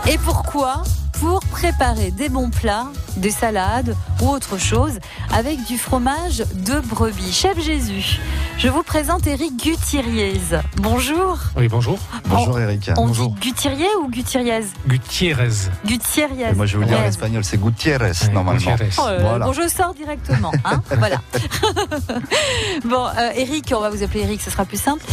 Et pourquoi ? Pour préparer des bons plats, des salades ou autre chose avec du fromage de brebis. Chef Jésus, je vous présente Éric Gutierrez. Bonjour. Oui, bonjour. Bonjour Éric. On Bonjour. dit Gutierrez ou Gutierrez ? Gutierrez. Gutierrez. Et moi je vais vous dire en Ouais. espagnol, c'est Gutiérrez normalement. Gutierrez. Voilà. Bon, je sors directement. Voilà. Bon, Éric, on va vous appeler Éric, ce sera plus simple.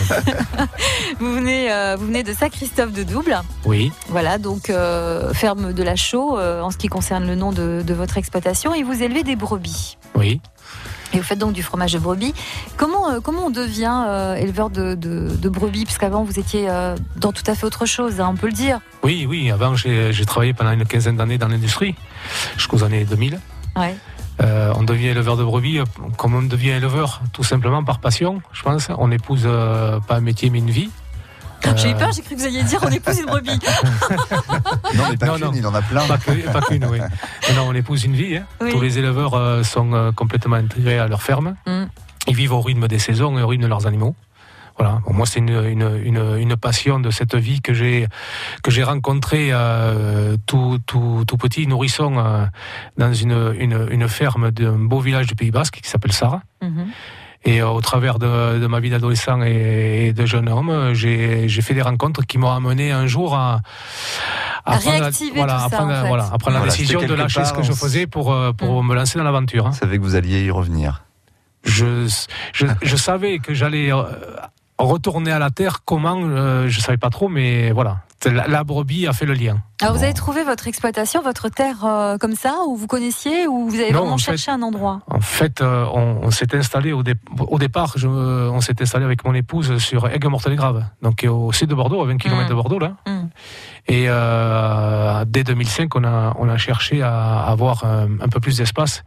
Vous venez de Saint-Christophe-de-Double. Oui. Voilà, donc ferme de la Chaux, en ce qui concerne le nom de votre exploitation, et vous élevez des brebis. Oui. Et vous faites donc du fromage de brebis. Comment on devient éleveur de brebis ? Parce qu'avant, vous étiez dans tout à fait autre chose, on peut le dire. Oui. Avant, j'ai travaillé pendant une quinzaine d'années dans l'industrie, jusqu'aux années 2000. Ouais. On devient éleveur de brebis comme on devient éleveur, tout simplement par passion, je pense. On n'épouse pas un métier, mais une vie. J'ai eu peur, j'ai cru que vous alliez dire on épouse une brebis. Non, mais pas qu'une, il en a plein. Pas qu'une, oui. Non, on épouse une vie. Oui. Tous les éleveurs sont complètement intégrés à leur ferme. Ils vivent au rythme des saisons et au rythme de leurs animaux. Voilà. Bon, moi, c'est une passion de cette vie que j'ai rencontrée tout petit, nourrisson, dans une ferme d'un beau village du Pays Basque qui s'appelle Sarre. Et au travers de ma vie d'adolescent et de jeune homme, j'ai fait des rencontres qui m'ont amené un jour à réactiver tout ça, à prendre la décision de lâcher ce que je faisais pour me lancer dans l'aventure. Vous savez que vous alliez y revenir. Je savais que j'allais retourner à la terre. Comment, je savais pas trop, mais voilà. La brebis a fait le lien. Alors vous avez trouvé votre exploitation, votre terre comme ça, ou vous connaissiez, ou vous avez vraiment cherché un endroit ? En fait, on s'est installé au départ, on s'est installé avec mon épouse sur Aigues-Mortes-les-Graves, donc au sud de Bordeaux, à 20 km de Bordeaux, là. Et dès 2005, on a cherché à avoir un peu plus d'espace.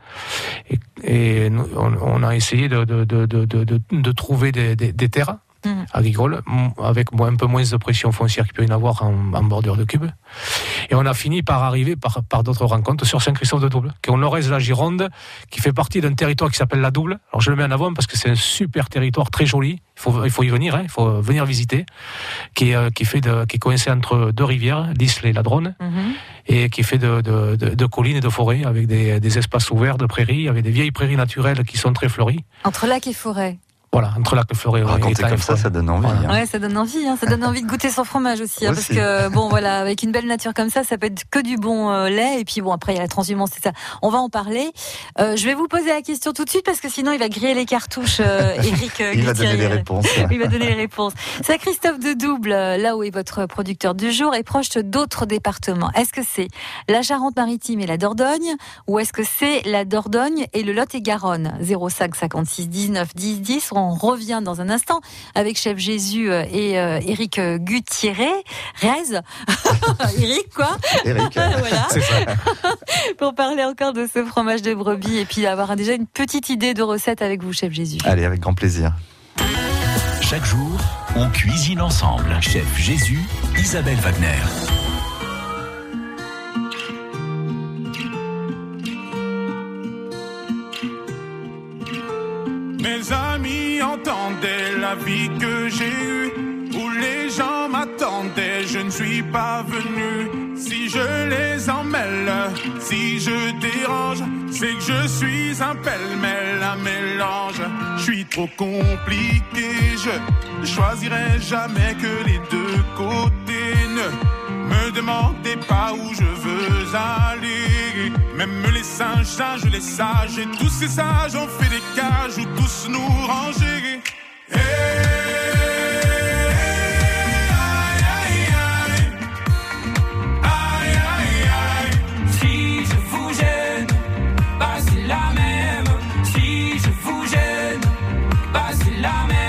Et on a essayé de trouver des terres agricoles, avec un peu moins de pression foncière qu'il peut y en avoir en bordure de Cube. Et on a fini par arriver par d'autres rencontres sur Saint-Christophe-de-Double, qui est au nord-est de la Gironde, qui fait partie d'un territoire qui s'appelle la Double. Alors je le mets en avant parce que c'est un super territoire très joli. Il faut y venir, il faut venir visiter, qui est coincé entre deux rivières, l'Isle et la Dronne, et qui est fait de collines et de forêts, avec des espaces ouverts, de prairies, avec des vieilles prairies naturelles qui sont très fleuries. Entre lac et forêt. Voilà, entre lac et forêt. Raconter comme ça donne envie. Voilà. Ouais, ça donne envie. Ça donne envie de goûter son fromage aussi. Parce que, bon, voilà, avec une belle nature comme ça peut être que du bon lait. Et puis, bon, après, il y a la transhumance, c'est ça. On va en parler. Je vais vous poser la question tout de suite parce que sinon, il va griller les cartouches, Éric. Il va donner les réponses. Il va donner les réponses. Saint-Christophe-de-Double, là où est votre producteur du jour, est proche d'autres départements. Est-ce que c'est la Charente-Maritime et la Dordogne, ou est-ce que c'est la Dordogne et le Lot-et-Garonne ? 05 56 19 10 10. On revient dans un instant avec Chef Jésus et Éric Gutierrez. Éric, quoi ? Éric. Voilà. C'est ça. Pour parler encore de ce fromage de brebis et puis avoir déjà une petite idée de recette avec vous, Chef Jésus. Allez, avec grand plaisir. Chaque jour, on cuisine ensemble. Chef Jésus, Isabelle Wagner. Mes amis entendaient la vie que j'ai eue, où les gens m'attendaient, je ne suis pas venu. Si je les emmêle, si je dérange, c'est que je suis un pêle-mêle, un mélange. Je suis trop compliqué, je choisirai jamais que les deux côtés. Ne me demandez pas où je veux aller. Même les singes, les sages, et tous ces sages ont fait des cages où tous nous ranger. Si je vous gêne, bah c'est la même. Si je vous gêne, bah c'est la même.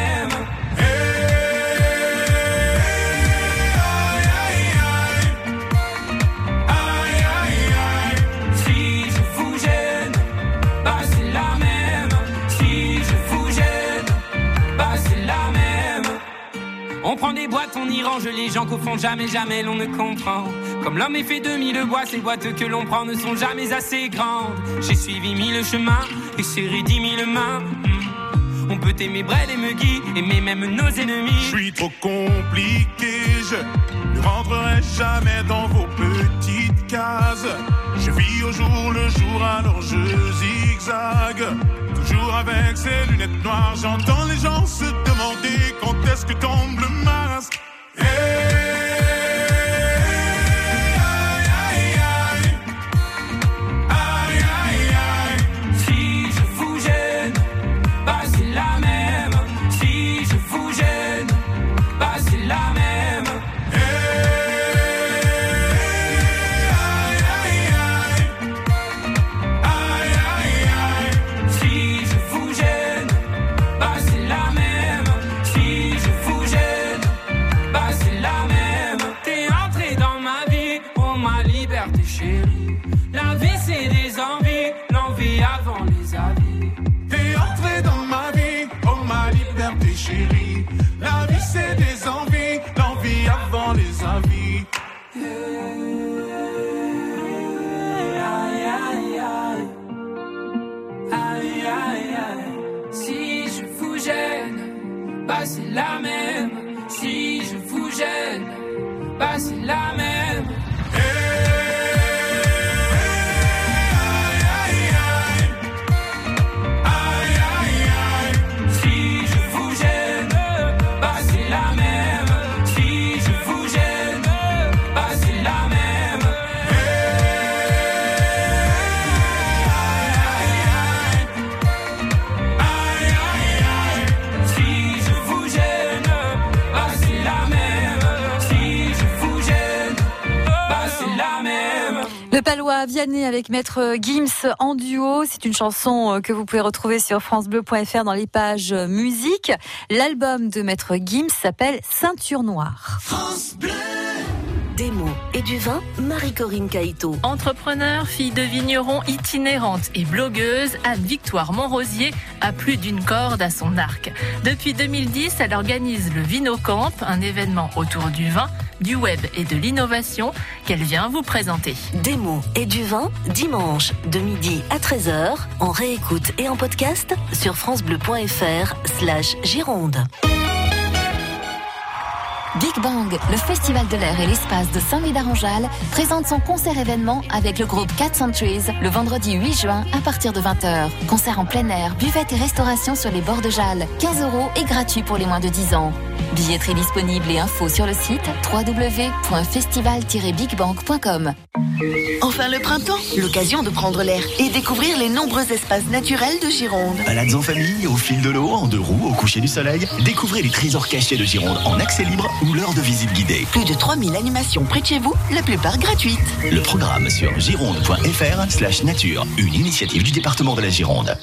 On prend des boîtes, on y range les gens qu'au fond jamais l'on ne comprend. Comme l'homme est fait de mille bois, ces boîtes que l'on prend ne sont jamais assez grandes. J'ai suivi 1000 chemins et serré 10 000 mains. On peut aimer Brel et Megui, aimer même nos ennemis. Je suis trop compliqué, je ne rentrerai jamais dans vos au jour le jour, alors je zigzague. Toujours avec ses lunettes noires, j'entends les gens se demander quand est-ce que tombe le masque. La vie c'est des envies, l'envie avant les avis. Si je vous gêne, bah c'est la même. Si je vous gêne, bah c'est la même. Le Palois Vianney avec Maître Gims en duo. C'est une chanson que vous pouvez retrouver sur francebleu.fr dans les pages musique. L'album de Maître Gims s'appelle Ceinture Noire. France Bleu. Des mots et du vin, Marie-Corinne Caïto. Entrepreneur, fille de vigneron itinérante et blogueuse, Anne-Victoire Montrosier a plus d'une corde à son arc. Depuis 2010, elle organise le Vinocamp, un événement autour du vin, du web et de l'innovation qu'elle vient vous présenter. Des mots et du vin, dimanche de midi à 13h, en réécoute et en podcast sur francebleu.fr/Gironde. Big Bang, le festival de l'air et l'espace de Saint-Médard-en-Jalles, présente son concert-événement avec le groupe 4 Centuries le vendredi 8 juin à partir de 20h. Concert en plein air, buvette et restauration sur les bords de Jalles, 15 € et gratuit pour les moins de 10 ans. Billetterie disponible et infos sur le site www.festival-bigbang.com. Enfin le printemps, l'occasion de prendre l'air et découvrir les nombreux espaces naturels de Gironde. Balades en famille, au fil de l'eau, en deux roues, au coucher du soleil. Découvrez les trésors cachés de Gironde en accès libre ou lors de visites guidées. Plus de 3000 animations près de chez vous, la plupart gratuites. Le programme sur gironde.fr/nature, une initiative du département de la Gironde.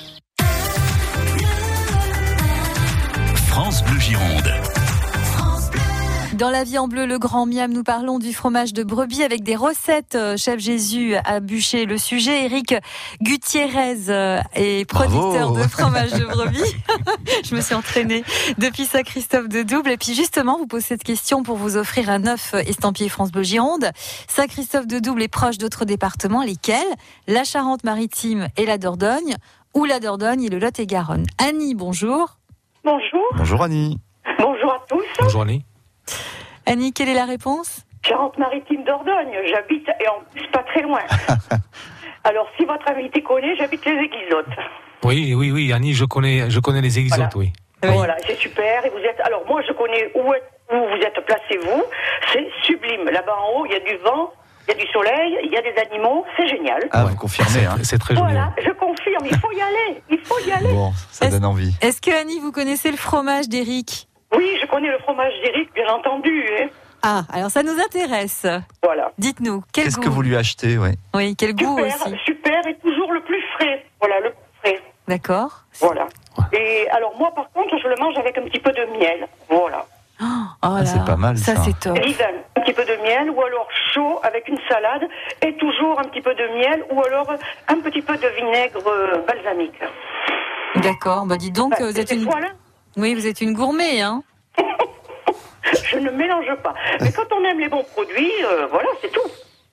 France Bleu Gironde. Dans La vie en bleu, le grand miam, nous parlons du fromage de brebis avec des recettes. Chef Jésus a bûché le sujet. Éric Gutiérrez est producteur de fromage de brebis. Je me suis entraînée depuis Saint-Christophe de Double. Et puis justement, vous posez cette question pour vous offrir un œuf estampillé France Bleu Gironde. Saint-Christophe de Double est proche d'autres départements. Lesquels ? La Charente-Maritime et la Dordogne, ou la Dordogne et le Lot-et-Garonne. Annie, bonjour. Bonjour. Bonjour Annie. Bonjour à tous. Bonjour Annie. Annie, quelle est la réponse ? Charente-Maritime Dordogne, j'habite et en plus pas très loin. Alors si votre invité connaît, j'habite les Aiguizottes. Oui, Annie, je connais les Aiguizottes, voilà. oui. Voilà, c'est super. Et vous êtes. Alors moi, je connais où vous êtes placé vous. C'est sublime. Là-bas en haut, il y a du vent, il y a du soleil, il y a des animaux. C'est génial. Ah, vous confirmez, hein. C'est très joli. Voilà, je confirme. Il faut y aller. Il faut y aller. Bon, ça donne envie. Est-ce que Annie, vous connaissez le fromage d'Éric ? Oui, je connais le fromage d'Éric, bien entendu. Hein. Ah, alors ça nous intéresse. Voilà. Dites-nous, quel Qu'est-ce goût ? que vous lui achetez, oui. Oui, quel goût aussi. Super, et toujours le plus frais. Voilà, le plus frais. D'accord. Voilà. Et alors moi, par contre, je le mange avec un petit peu de miel. Voilà. Oh là, c'est pas mal, ça. c'est top. L'hiver, un petit peu de miel, ou alors chaud avec une salade, et toujours un petit peu de miel, ou alors un petit peu de vinaigre balsamique. D'accord, bah dites donc, vous êtes une... Voilà. Oui, vous êtes une gourmet, hein. Je ne mélange pas. Mais quand on aime les bons produits, voilà, c'est tout.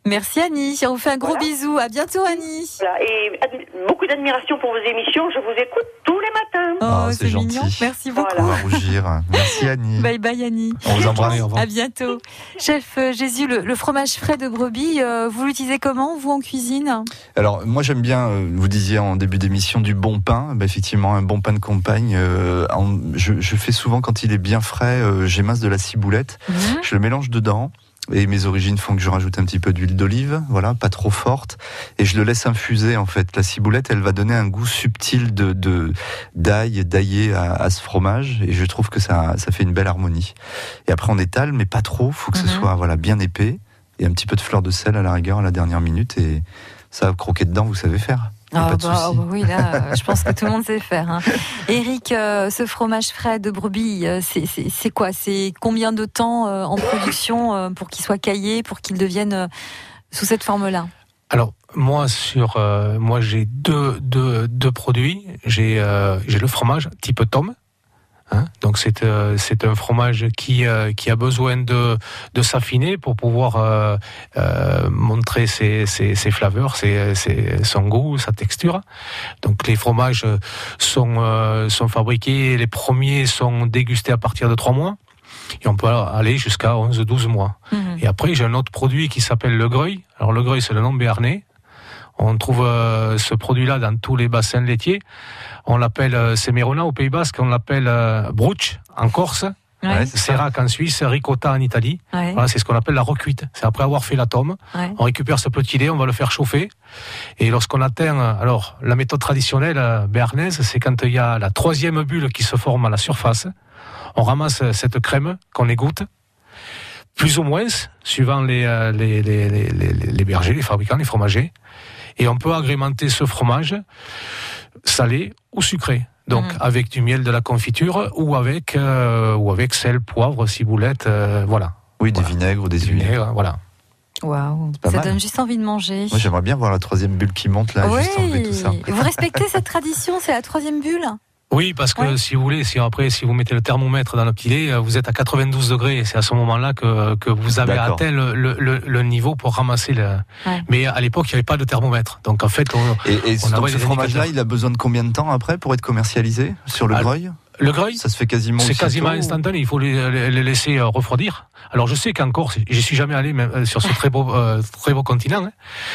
Merci Annie, on vous fait un gros bisou. À bientôt Annie. Voilà. Et beaucoup d'admiration pour vos émissions. Je vous écoute tous les matins. Oh, c'est gentil. mignon. Merci beaucoup. On va rougir. Merci Annie. Bye bye Annie. On vous embrasse. À bientôt. Chef Jésus, le fromage frais de brebis, vous l'utilisez comment, vous, en cuisine? Alors, moi, j'aime bien, vous disiez en début d'émission, du bon pain. Effectivement, un bon pain de campagne. Je fais souvent, quand il est bien frais, j'émince de la ciboulette. Je le mélange dedans. Et mes origines font que je rajoute un petit peu d'huile d'olive, voilà, pas trop forte, et je le laisse infuser en fait. La ciboulette, elle va donner un goût subtil d'ail à ce fromage, et je trouve que ça fait une belle harmonie. Et après on étale, mais pas trop, faut que ce soit bien épais, et un petit peu de fleur de sel à la rigueur à la dernière minute, et ça, croquer dedans, vous savez faire. Oui, là, je pense que tout le monde sait faire. Hein. Éric, ce fromage frais de brebis, c'est quoi? C'est combien de temps en production pour qu'il soit caillé, pour qu'il devienne sous cette forme-là? Alors, moi, j'ai deux produits. J'ai le fromage type tome. Hein, donc c'est un fromage qui a besoin de s'affiner pour pouvoir montrer ses flaveurs, son goût, sa texture. Donc les fromages sont fabriqués, les premiers sont dégustés à partir de 3 mois. Et on peut aller jusqu'à 11-12 mois. Et après, j'ai un autre produit qui s'appelle le greuil. Alors le greuil, c'est le nom béarnais. On trouve ce produit-là dans tous les bassins laitiers. On l'appelle Semerona au Pays Basque, on l'appelle Bruch en Corse, Serac en Suisse, Ricotta en Italie. Ouais. Voilà, c'est ce qu'on appelle la recuite. C'est après avoir fait la tome. Ouais. On récupère ce petit lait, on va le faire chauffer. Et lorsqu'on atteint, alors la méthode traditionnelle béarnaise, c'est quand il y a la 3e bulle qui se forme à la surface. On ramasse cette crème qu'on égoutte. Plus ou moins, suivant les bergers, les fabricants, les fromagers. Et on peut agrémenter ce fromage salé ou sucré. Donc avec du miel de la confiture ou avec sel, poivre, ciboulette, voilà. Oui, des vinaigres ou des huiles. Voilà. Waouh, ça donne juste envie de manger. Moi, j'aimerais bien voir la 3e bulle qui monte là, juste enlever tout ça. Vous respectez cette tradition, c'est la 3e bulle? Oui, parce que si vous voulez, si vous mettez le thermomètre dans le petit lait, vous êtes à 92 degrés, et c'est à ce moment-là que vous avez atteint le niveau pour ramasser le... Mais à l'époque, il n'y avait pas de thermomètre. Donc en fait, donc ce fromage-là, il a besoin de combien de temps après pour être commercialisé sur le greuil? Le greuil, ça se fait quasiment instantané, il faut les laisser refroidir. Alors je sais qu'en Corse, j'y suis jamais allé, même sur ce très beau continent,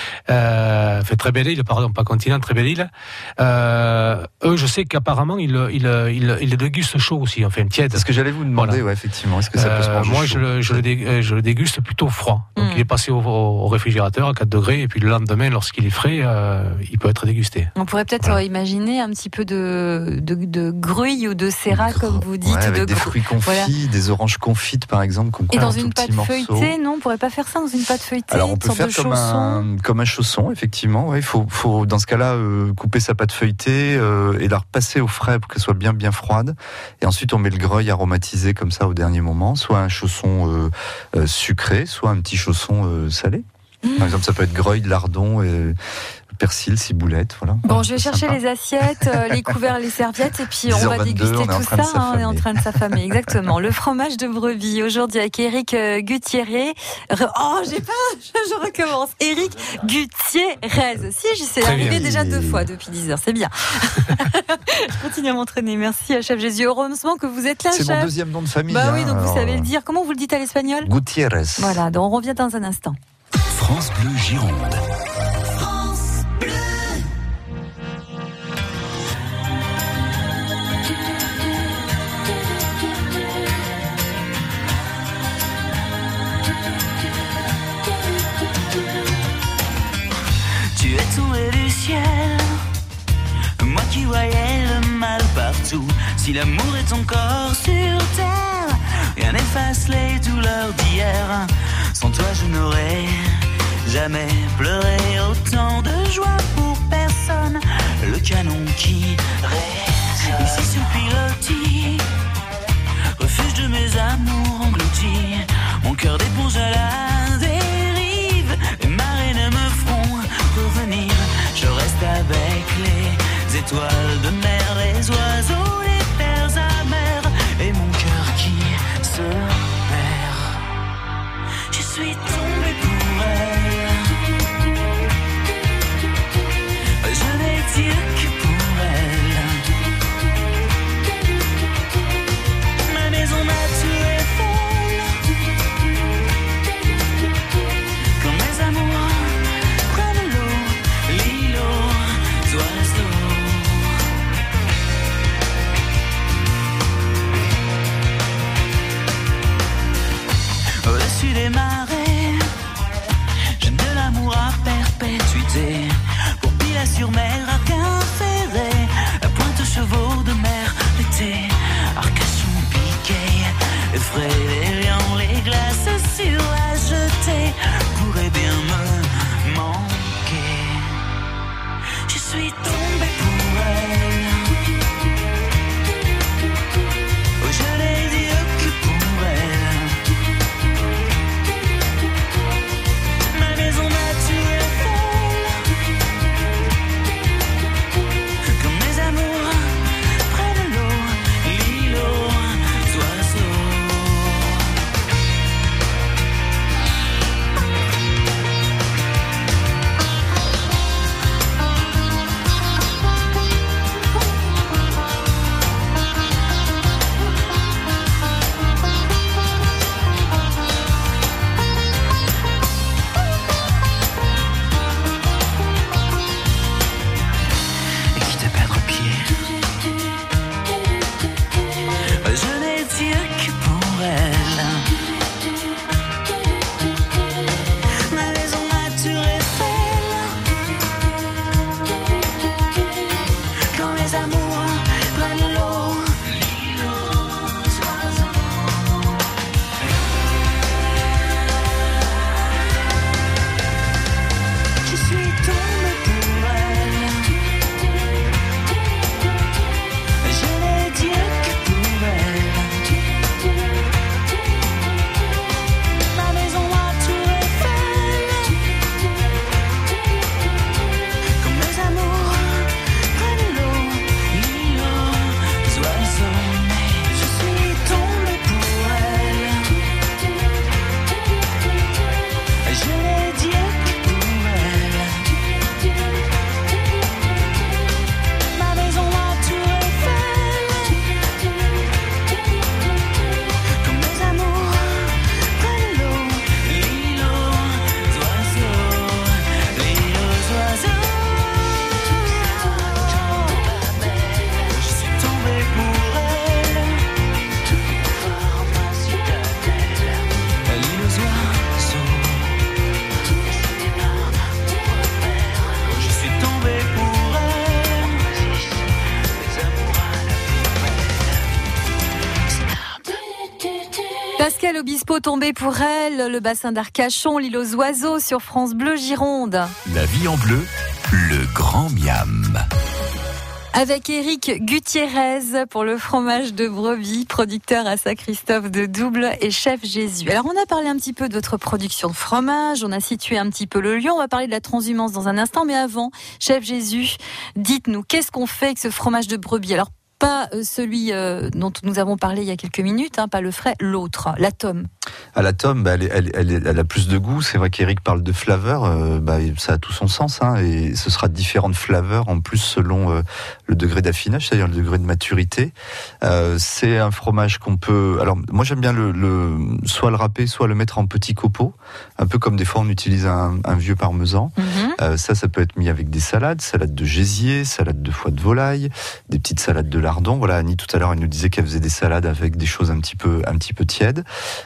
très belle île, pardon, pas continent, très belle île. Eux, je sais qu'apparemment ils le dégustent chaud aussi, enfin tiède. C'est ce que j'allais vous demander, effectivement. Est-ce que ça peut se manger moi, chaud? je le déguste plutôt froid. Donc il est passé au réfrigérateur à 4 degrés, et puis le lendemain, lorsqu'il est frais, il peut être dégusté. On pourrait peut-être imaginer un petit peu de gruy ou de Serac, comme vous dites, avec des fruits confits, des oranges confites par exemple. Et dans une pâte feuilletée, non, on pourrait pas faire ça dans une pâte feuilletée. Alors on peut faire comme un chausson, effectivement. Il faut dans ce cas-là couper sa pâte feuilletée et la repasser au frais pour qu'elle soit bien froide. Et ensuite on met le greuil aromatisé comme ça au dernier moment, soit un chausson sucré, soit un petit chausson salé. Par exemple, ça peut être greuil, lardon, persil, ciboulette, voilà. Bon, je vais chercher les assiettes, les couverts, les serviettes, et puis on va déguster tout ça. On est en train de s'affamer, exactement. Le fromage de brebis, aujourd'hui avec Éric Gutierrez. Je recommence. Éric Gutierrez. Si, j'y sais arrivé déjà 2 fois depuis 10 heures, c'est bien. Je continue à m'entraîner. Merci, chef Jésus. Heureusement que vous êtes là, chef. C'est mon 2e nom de famille. Oui, donc vous savez le dire. Comment vous le dites à l'espagnol? Gutierrez. Voilà, donc on revient dans un instant. France Bleu Gironde. France Bleu. Tu es tombé du ciel, moi qui voyais le mal partout. Si l'amour est encore sur terre, rien n'efface les douleurs d'hier. Sans toi je n'aurais jamais pleuré, autant de joie pour personne. Le canon qui résonne ici sous pilotis, refuge de mes amours engloutis. Mon cœur d'éponge à la dérive, les marées ne me feront revenir. Je reste avec les étoiles de mer, les oiseaux, les terres amères, et mon cœur qui se perd. Je suis tombé pour elle. Pascal Obispo tombé pour elle, le bassin d'Arcachon, l'île aux oiseaux sur France Bleu Gironde. La vie en bleu, le grand miam. Avec Éric Gutiérrez pour le fromage de brebis, producteur à Saint-Christophe de Double et chef Jésus. Alors on a parlé un petit peu de votre production de fromage, on a situé un petit peu le lieu, on va parler de la transhumance dans un instant, mais avant, chef Jésus, dites-nous, qu'est-ce qu'on fait avec ce fromage de brebis ? Alors pas celui dont nous avons parlé il y a quelques minutes, pas le frais, l'autre, la tome. À la tome, elle a plus de goût. C'est vrai qu'Éric parle de flaveur, ça a tout son sens, et ce sera différentes flaveurs en plus selon le degré d'affinage, c'est-à-dire le degré de maturité. C'est un fromage qu'on peut. Alors moi j'aime bien soit le râper, soit le mettre en petits copeaux, un peu comme des fois on utilise un vieux parmesan. Ça peut être mis avec des salades de gésier, salade de foie de volaille, des petites salades de lardon. Voilà, Annie tout à l'heure elle nous disait qu'elle faisait des salades avec des choses un petit peu tièdes.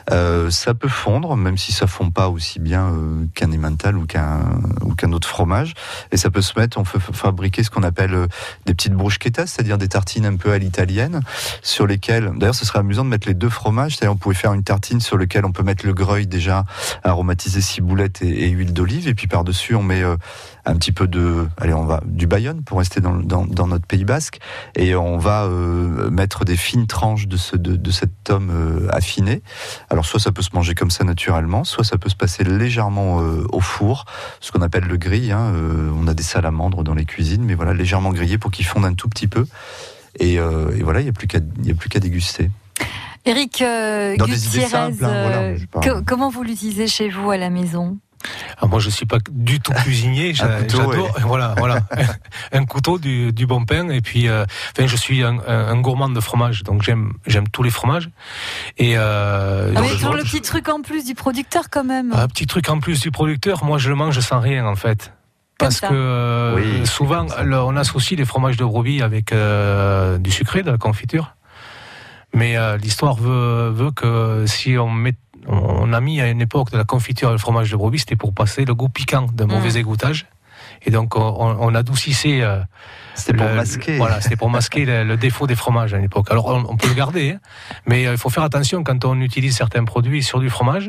Ça peut fondre, même si ça fond pas aussi bien qu'un emmental ou qu'un autre fromage. Et ça peut se mettre, on peut fabriquer ce qu'on appelle des petites bruschettas, c'est-à-dire des tartines un peu à l'italienne, sur lesquelles, d'ailleurs ce serait amusant de mettre les deux fromages, c'est-à-dire on pouvait faire une tartine sur laquelle on peut mettre le greuil déjà aromatisé ciboulette et huile d'olive, et puis par-dessus on met un petit peu du Bayonne pour rester dans notre Pays Basque, et on va mettre des fines tranches de cette tome affinée. Alors soit ça peut se manger comme ça naturellement, soit ça peut se passer légèrement au four, ce qu'on appelle le grill. On a des salamandres dans les cuisines, mais voilà, légèrement grillé pour qu'ils fondent un tout petit peu. Et voilà, il n'y a plus qu'à déguster. Éric Gutiérrez, comment vous l'utilisez chez vous à la maison ? Alors moi je suis pas du tout cuisinier, j'adore, voilà, un couteau, du bon pain, et puis je suis un gourmand de fromage, donc j'aime tous les fromages. Et toujours le petit truc en plus du producteur quand même. Un petit truc en plus du producteur, moi je le mange sans rien en fait. Parce que souvent on associe les fromages de brebis avec du sucré, de la confiture. Mais l'histoire veut que si on a mis à une époque de la confiture et le fromage de brebis, c'était pour passer le goût piquant d'un mauvais égouttage. Et donc on adoucissait. C'était pour masquer. Voilà, c'était pour masquer le défaut des fromages à l'époque. Alors on peut le garder, mais il faut faire attention quand on utilise certains produits sur du fromage.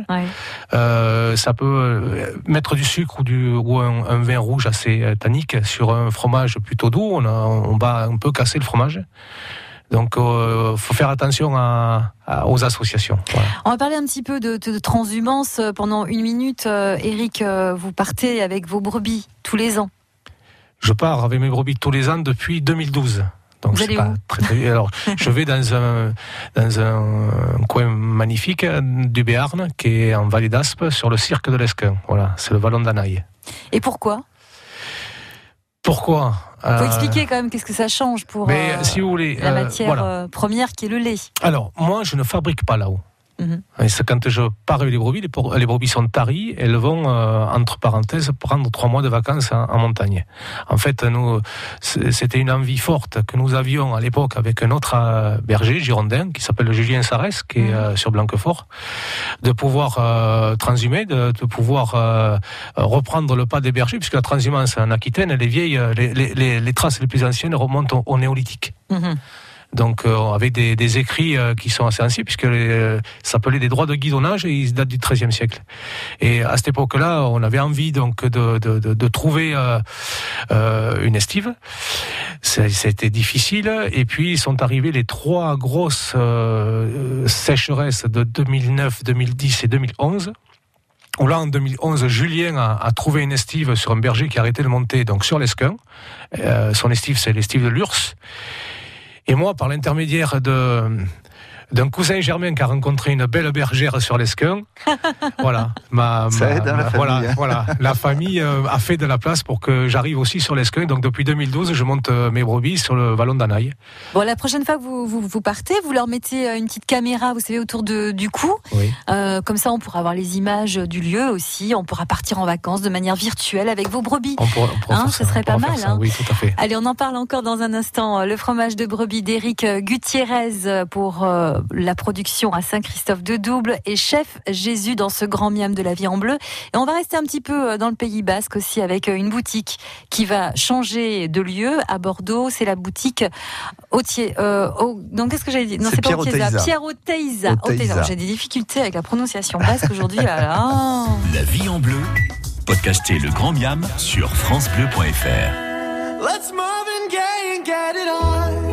Ça peut mettre du sucre ou un vin rouge assez tannique sur un fromage plutôt doux. On peut casser le fromage. Donc, faut faire attention aux associations. Voilà. On va parler un petit peu de transhumance pendant une minute. Éric, vous partez avec vos brebis tous les ans. Je pars avec mes brebis tous les ans depuis 2012. Donc, vous allez où ? Très... Alors, je vais dans un coin magnifique du Béarn, qui est en Vallée d'Aspe, sur le cirque de l'Esquin. Voilà, c'est le vallon d'Anaï. Et pourquoi ? Faut expliquer quand même qu'est-ce que ça change pour si vous voulez, la matière première qui est le lait. Alors, moi, je ne fabrique pas là-haut. Et c'est quand je pars avec les brebis sont taries, elles vont, entre parenthèses, prendre 3 mois de vacances en montagne. En fait, nous, c'était une envie forte que nous avions à l'époque avec un autre berger girondin qui s'appelle Julien Sarès, qui est sur Blanquefort, de pouvoir transhumer, de pouvoir reprendre le pas des bergers, puisque la transhumance en Aquitaine, elle est vieille, les traces les plus anciennes remontent au néolithique. Donc avec des écrits qui sont assez anciens, puisque ça s'appelait des droits de guidonnage, et ils datent du XIIIe siècle. Et à cette époque-là, on avait envie donc de trouver une estive. C'était difficile, et puis sont arrivées les 3 grosses sécheresses de 2009, 2010 et 2011. Où là, en 2011, Julien a trouvé une estive sur un berger qui arrêtait de monter donc sur l'Esquin. Son estive, c'est l'estive de l'Urs. Et moi, par l'intermédiaire d'un cousin germain qui a rencontré une belle bergère sur l'Esquin. Voilà. Ça aide, la famille. Voilà. La famille a fait de la place pour que j'arrive aussi sur l'Esquin. Donc depuis 2012, je monte mes brebis sur le vallon d'Anaï. Bon, la prochaine fois que vous partez, vous leur mettez une petite caméra, vous savez, autour du cou. Oui. Comme ça, on pourra avoir les images du lieu aussi. On pourra partir en vacances de manière virtuelle avec vos brebis. On pourra faire ce serait pas mal. Oui, tout à fait. Allez, on en parle encore dans un instant. Le fromage de brebis d'Éric Gutiérrez pour la production à Saint-Christophe-de-Double et Chef Jésus dans ce grand miam de la vie en bleu. Et on va rester un petit peu dans le Pays Basque aussi avec une boutique qui va changer de lieu à Bordeaux. C'est la boutique donc qu'est-ce que j'avais dit? Non, c'est pas Oteiza. Pierre Oteiza. J'ai des difficultés avec la prononciation basque aujourd'hui. La vie en bleu. Podcastez le Grand Miam sur francebleu.fr. Let's Marvin Gaye and get it on.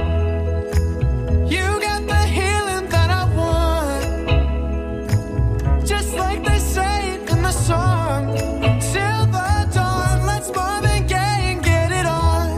You got the healing that I want. Just like they say in the song. Till the dawn, let's Marvin Gaye and get it on.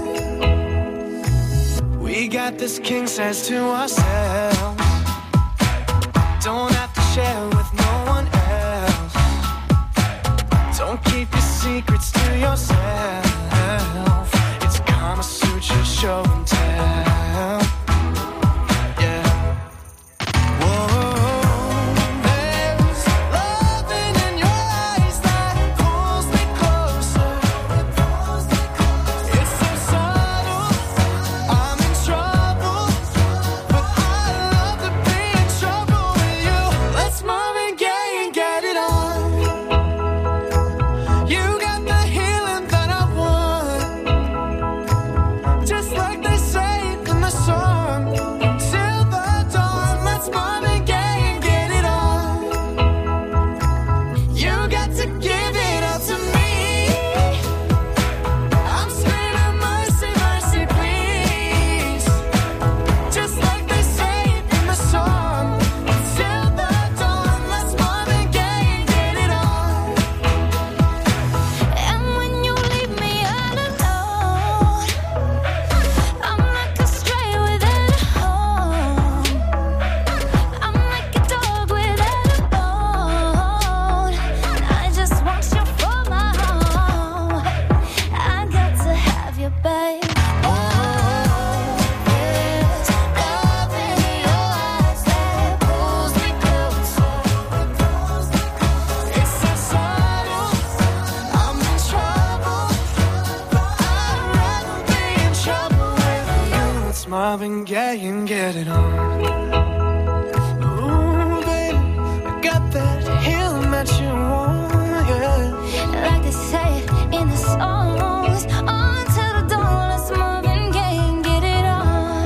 We got this king size to ourselves. Don't have to share with no one else. Don't keep your secrets to yourself. It's Kama Sutra show and tell. Yeah. Whoa, there's loving in your eyes that pulls me closer. It's so subtle, I'm in trouble, but I love to be in trouble with you. Let's Marvin Gaye and get it on. You got the healing that I want. Just like they say in the song. Till the dawn, let's Marvin Gaye and get it on. You got to give it up to me. I'm screaming mercy, mercy, please. Just like they say in the song. Till the dawn, let's Marvin Gaye and get it on. And when you leave me all alone, I'm like a stray without a home. I'm like a dog without a bone. I just want you for my home. I got to have you, babe. There's love in your eyes that pulls me closer. It's so subtle, I'm in trouble, but I'd rather be in trouble with you. It's Marvin Gaye and get it on. Ooh, baby, I got that healing that you want, yeah. Like they say in the songs, until the dawn, let's Marvin Gaye and get it on.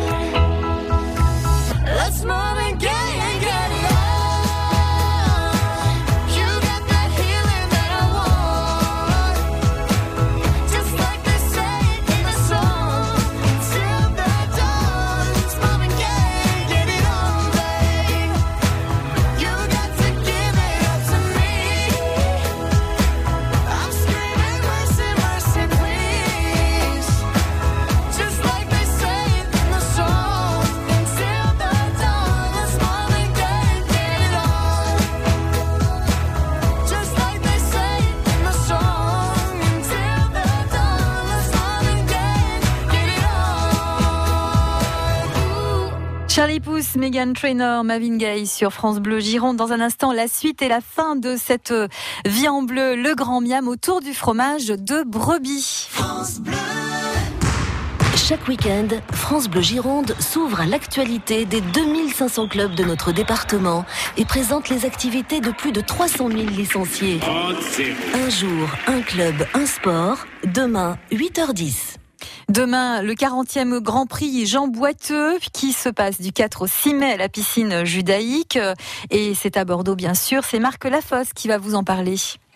Let's Marvin Gaye and get it on. You got that healing that I want. Just like they say in the song. Till the dawn, let's Marvin Gaye and get it on, babe. You got to give it up to me. I'm screaming mercy, mercy, please. Just like they say in the song. Till the dawn, let's Marvin Gaye and get it on. Just like they say in the song. Till the dawn, let's Marvin Gaye and get it on. Charlie Puth, Meghan Trainor, Marvin Gaye sur France Bleu Gironde. Dans un instant, la suite et la fin de cette vie en bleu, le grand miam autour du fromage de brebis. Chaque week-end, France Bleu Gironde s'ouvre à l'actualité des 2500 clubs de notre département et présente les activités de plus de 300 000 licenciés. Un jour, un club, un sport. Demain, 8h10. Demain, le 40e Grand Prix Jean Boiteux qui se passe du 4 au 6 mai à la piscine judaïque. Et c'est à Bordeaux, bien sûr. C'est Marc Lafosse qui va vous en parler.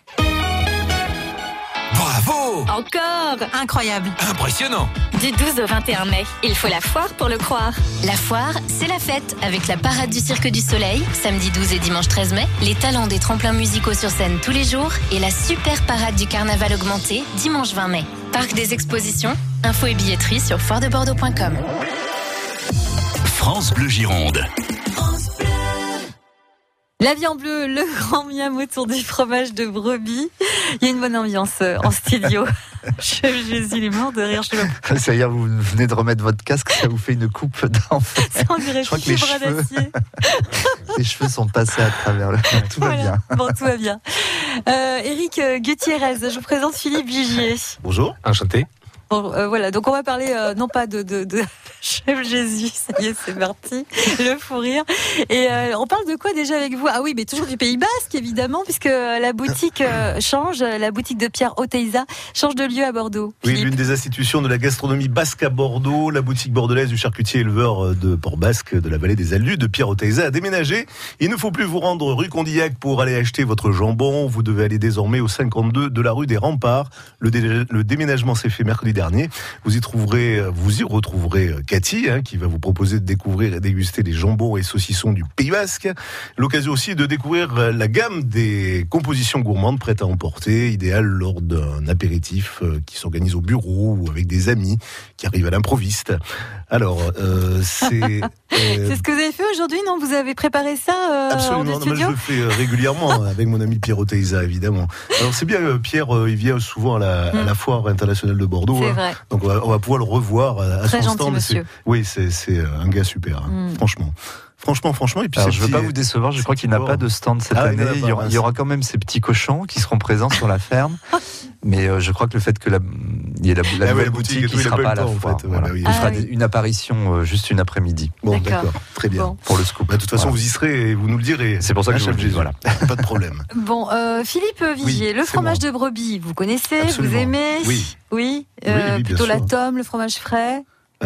Bravo! Encore! Incroyable! Impressionnant! Du 12 au 21 mai, il faut la foire pour le croire. La foire, c'est la fête, avec la parade du Cirque du Soleil, samedi 12 et dimanche 13 mai, les talents des tremplins musicaux sur scène tous les jours et la super parade du carnaval augmenté, dimanche 20 mai. Parc des expositions, infos et billetterie sur foiredebordeaux.com. France Bleu Gironde. La vie en bleu, le grand miam autour du fromage de brebis. Il y a une bonne ambiance en studio. Chef Jésus, il est mort de rire. Ça y est, vous venez de remettre votre casque, ça vous fait une coupe d'enfer. Ça, on dirait Je crois que les bras d'acier. Les cheveux sont passés à travers le... Tout va bien. Bon, tout va bien. Éric Gutiérrez, je vous présente Philippe Vigier. Bonjour. Enchanté. Bon, voilà, donc on va parler non pas de Chef Jésus, ça y est, c'est parti, le fou rire. Et on parle de quoi déjà avec vous? Ah oui, mais toujours du Pays Basque, évidemment, puisque la boutique change, la boutique de Pierre Oteiza change de lieu à Bordeaux. Oui, Philippe. l'une des institutions de la gastronomie basque à Bordeaux, la boutique bordelaise du charcutier éleveur de Port-Basque de la vallée des Aldus de Pierre Oteiza a déménagé. Il ne faut plus vous rendre rue Condillac pour aller acheter votre jambon. Vous devez aller désormais au 52 de la rue des Remparts. Le déménagement s'est fait mercredi dernier. Vous y retrouverez Cathy, qui va vous proposer de découvrir et déguster les jambons et saucissons du Pays Basque. L'occasion aussi de découvrir la gamme des compositions gourmandes prêtes à emporter, idéales lors d'un apéritif qui s'organise au bureau ou avec des amis qui arrivent à l'improviste. Alors, c'est... C'est ce que vous avez fait aujourd'hui, non? Vous avez préparé ça Absolument, en studio? je le fais régulièrement avec mon ami Pierre Oteiza, évidemment. Alors c'est bien, Pierre, il vient souvent à la foire internationale de Bordeaux. C'est vrai. Donc on va pouvoir le revoir à Très son gentil, stand. monsieur. Oui, c'est un gars super, franchement. Franchement. Et puis Alors, je ne veux pas vous décevoir, je crois qu'il n'a pas de stand cette année. Il y aura quand même ces petits cochons qui seront présents sur la ferme. Mais je crois que le fait que il y ait la nouvelle boutique, il ne sera pas à la foire. Il fera une apparition juste une après-midi. Bon, d'accord. Très bien. Bon. Pour le scoop. De toute façon, vous y serez et vous nous le direz. C'est pour ça que je vous le dis. Voilà. Pas de problème. Bon, Philippe Vigier, le fromage de brebis, vous connaissez? Absolument. Vous aimez? Oui. Plutôt bien la sûr. tome, le fromage frais?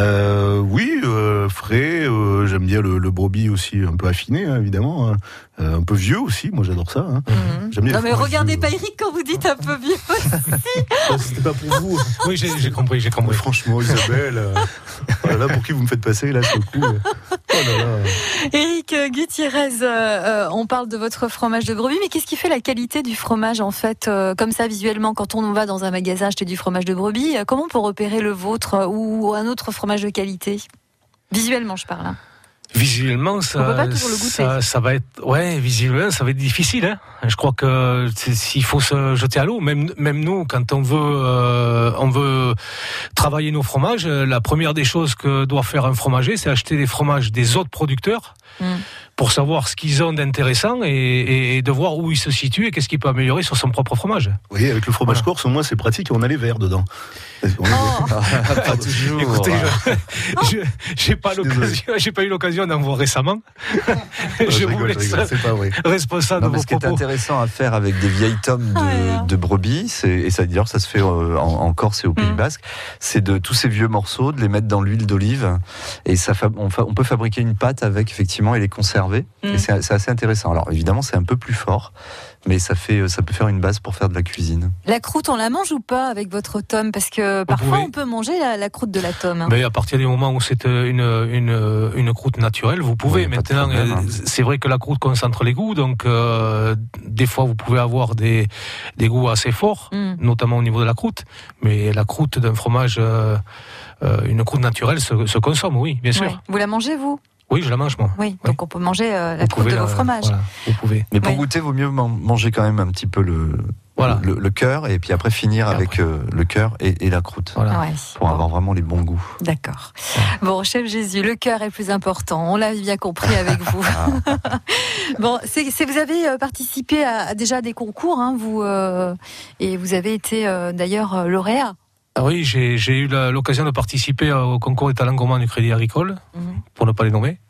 Frais, j'aime bien le brebis aussi un peu affiné, évidemment, un peu vieux aussi, moi j'adore ça. J'aime bien Non mais regardez pas Eric quand vous dites un peu vieux aussi. C'était pas pour vous. Oui, j'ai compris. Franchement, Isabelle, là pour qui vous me faites passer là, ce coup. Éric Gutiérrez, on parle de votre fromage de brebis, mais qu'est-ce qui fait la qualité du fromage en fait, comme ça visuellement, quand on va dans un magasin acheter du fromage de brebis, comment on peut repérer le vôtre ou un autre fromage de qualité? Visuellement, je parle. Visuellement, on peut pas toujours le goûter. Ça va être, visuellement, ça va être difficile. Je crois que s'il faut se jeter à l'eau, même nous, quand on veut travailler nos fromages, la première des choses que doit faire un fromager, c'est acheter des fromages des autres producteurs pour savoir ce qu'ils ont d'intéressant et de voir où ils se situent et qu'est-ce qu'il peut améliorer sur son propre fromage. Oui, avec le fromage corse, au moins c'est pratique, on a les verres dedans. Pas toujours. Écoutez, j'ai pas eu l'occasion d'en voir récemment. Je vous laisse c'est pas vrai. Responsable de vos ce qui est propos. intéressant à faire avec des vieilles tomes de brebis, et ça d'ailleurs ça se fait en Corse et au Pays Basque, c'est de tous ces vieux morceaux, de les mettre dans l'huile d'olive, et on peut fabriquer une pâte avec effectivement et les conserver. Et c'est assez intéressant. Alors évidemment c'est un peu plus fort, mais ça peut faire une base pour faire de la cuisine. La croûte, on la mange ou pas avec votre tome? Parce que parfois on peut manger la croûte de la tome. Mais à partir du moment où c'est une croûte naturelle, vous pouvez. Maintenant, c'est vrai que la croûte concentre les goûts, donc des fois vous pouvez avoir des goûts assez forts, notamment au niveau de la croûte. Mais la croûte d'un fromage, une croûte naturelle se consomme, oui, bien sûr. Ouais. Vous la mangez, vous? Oui, je la mange, moi. Oui, donc on peut manger la croûte de vos fromages. Voilà, vous pouvez. Mais pour goûter, il vaut mieux manger quand même un petit peu le cœur, et puis après finir avec le cœur et la croûte. Voilà. Pour avoir vraiment les bons goûts. D'accord. Bon, Chef Jésus, le cœur est plus important. On l'a bien compris avec vous. Bon, vous avez participé à déjà des concours, vous, et vous avez été d'ailleurs lauréat. Ah oui, j'ai eu l'occasion de participer au concours des talents gourmands du Crédit Agricole, pour ne pas les nommer,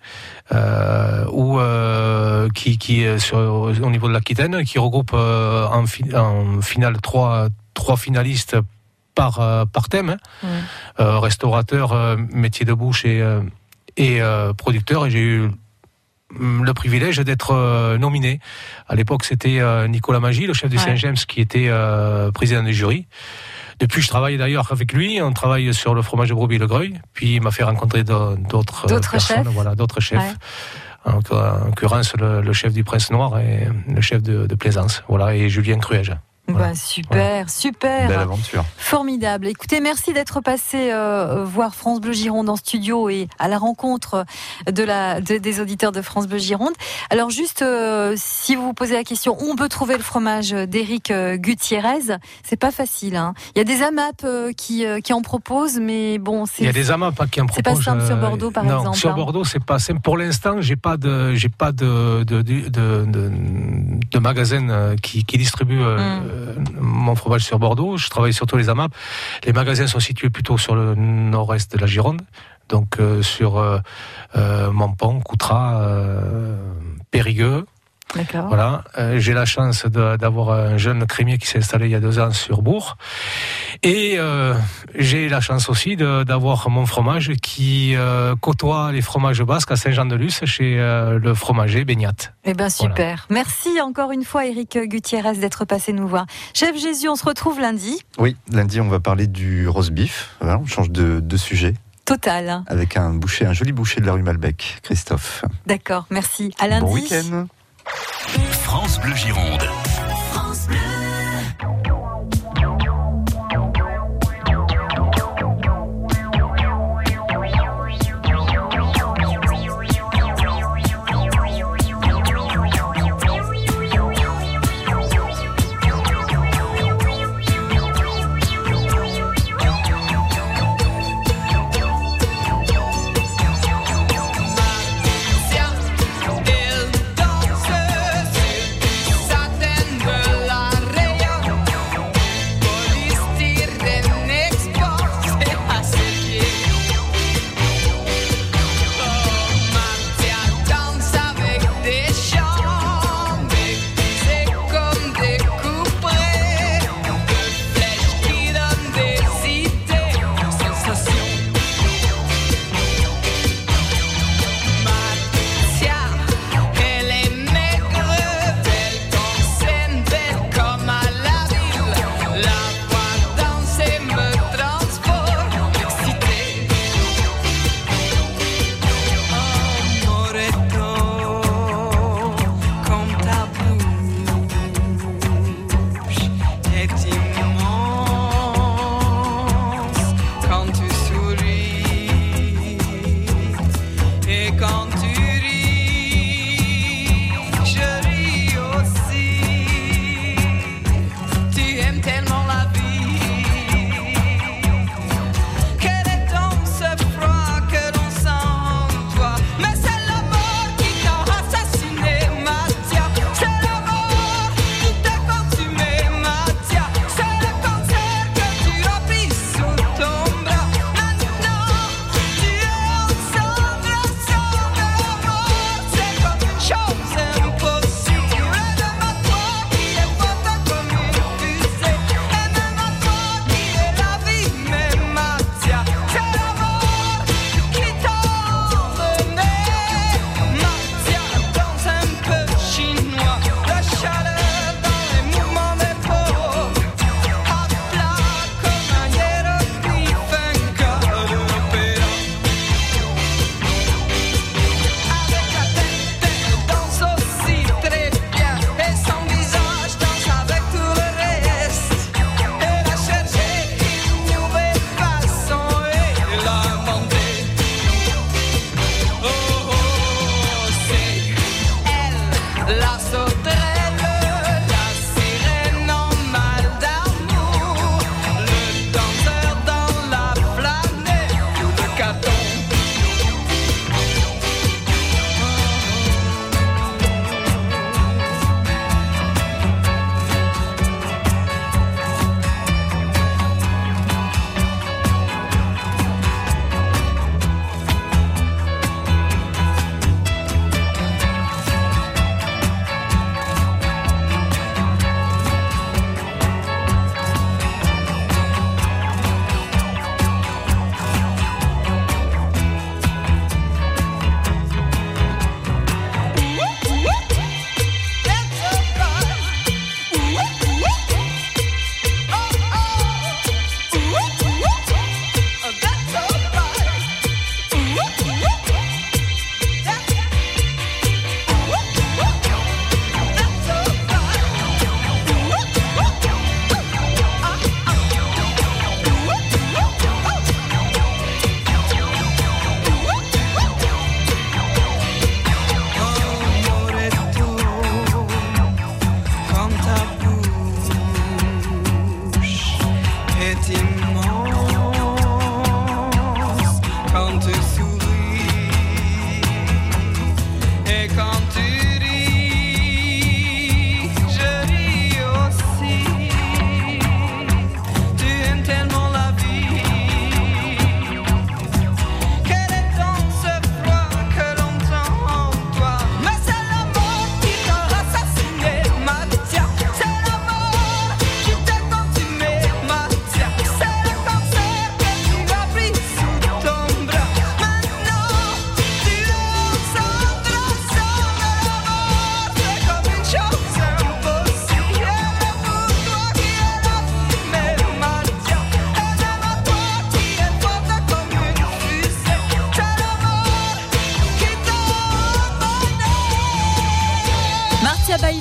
qui est au niveau de l'Aquitaine, qui regroupe en finale trois finalistes par thème, restaurateur, métier de bouche et producteur, et j'ai eu le privilège d'être nominé. À l'époque, c'était Nicolas Magie, le chef du Saint-James, qui était président du jury. Depuis, je travaille d'ailleurs avec lui. On travaille sur le fromage de brebis et le greuil. Puis, il m'a fait rencontrer d'autres personnes, d'autres chefs. En l'occurrence, le chef du Prince Noir et le chef de Plaisance. Voilà, et Julien Cruège. Bah, super. Belle aventure. Formidable. Écoutez, merci d'être passé voir France Bleu Gironde en studio et à la rencontre des auditeurs de France Bleu Gironde. Alors juste, si vous vous posez la question où on peut trouver le fromage d'Éric Gutiérrez, c'est pas facile. Hein. Il y a des AMAP qui en proposent, mais bon, il y a des AMAP qui en proposent. C'est pas simple sur Bordeaux, par exemple. Sur Bordeaux, c'est pas simple. Pour l'instant, j'ai pas de magasin qui distribue mon fromage sur Bordeaux. Je travaille surtout les AMAP. Les magasins sont situés plutôt sur le nord-est de la Gironde, donc sur Montpont, Coutras, Périgueux. D'accord. Voilà, j'ai la chance d'avoir un jeune crémier qui s'est installé il y a 2 ans sur Bourg, et j'ai la chance aussi d'avoir mon fromage qui côtoie les fromages basques à Saint-Jean-de-Luz chez le fromager Beignat. Eh ben super. Voilà. Merci encore une fois Éric Gutiérez d'être passé nous voir. Chef Jésus, on se retrouve lundi. Oui, lundi on va parler du roast beef. Voilà, on change de sujet. Total. Avec un joli boucher de la rue Malbec, Christophe. D'accord, merci. À lundi. Bon week-end. France Bleu Gironde. France Bleu. Elle danse sur certaines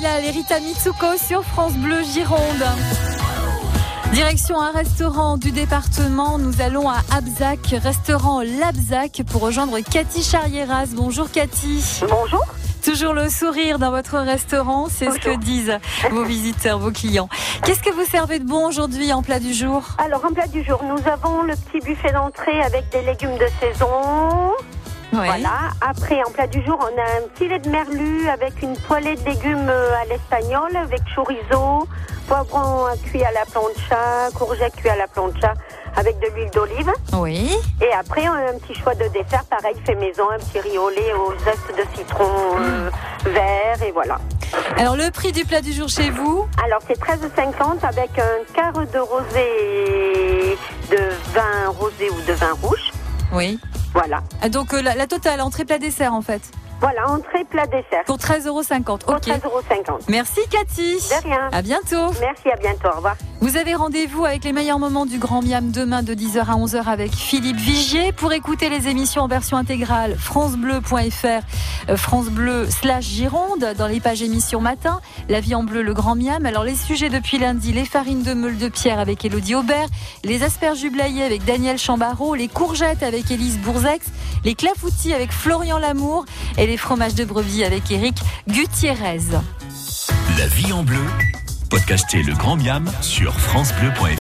Royal et Rita Mitsuko sur France Bleu Gironde. Direction un restaurant du département, nous allons à Abzac, restaurant L'Abzac, pour rejoindre Cathy Charrieras. Bonjour Cathy. Bonjour. Toujours le sourire dans votre restaurant, c'est ce que disent vos visiteurs, vos clients. Qu'est-ce que vous servez de bon aujourd'hui en plat du jour? Alors en plat du jour, nous avons le petit buffet d'entrée avec des légumes de saison. Oui. Voilà. Après, en plat du jour, on a un filet de merlu avec une poêlée de légumes à l'espagnol, avec chorizo, poivron cuit à la plancha, courgette cuit à la plancha, avec de l'huile d'olive. Oui. Et après, on a un petit choix de dessert, pareil, fait maison, un petit riz au lait au zeste de citron vert, et voilà. Alors, le prix du plat du jour chez vous? Alors, c'est 13,50 avec un quart de rosé, de vin rosé ou de vin rouge. Oui. Voilà. Donc, la totale, entrée, plat, dessert, en fait. Voilà, entrée, plat, dessert. Pour 13,50 €. Pour Ok. 13,50 €. Merci Cathy. De rien. À bientôt. Merci, à bientôt. Au revoir. Vous avez rendez-vous avec les meilleurs moments du Grand Miam demain de 10h à 11h avec Philippe Vigier. Pour écouter les émissions en version intégrale, francebleu.fr, francebleu/Gironde, dans les pages émissions matin, La vie en bleu, le Grand Miam. Alors les sujets depuis lundi, les farines de meule de pierre avec Élodie Aubert, les asperges du Blayet avec Daniel Chambarreau, les courgettes avec Élise Bourzex, les clafoutis avec Florian Lamour et les fromages de brebis avec Éric Gutiérrez. La vie en bleu, podcastez le Grand Miam sur francebleu.fr.